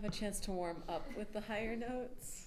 have a chance to warm up with the higher notes.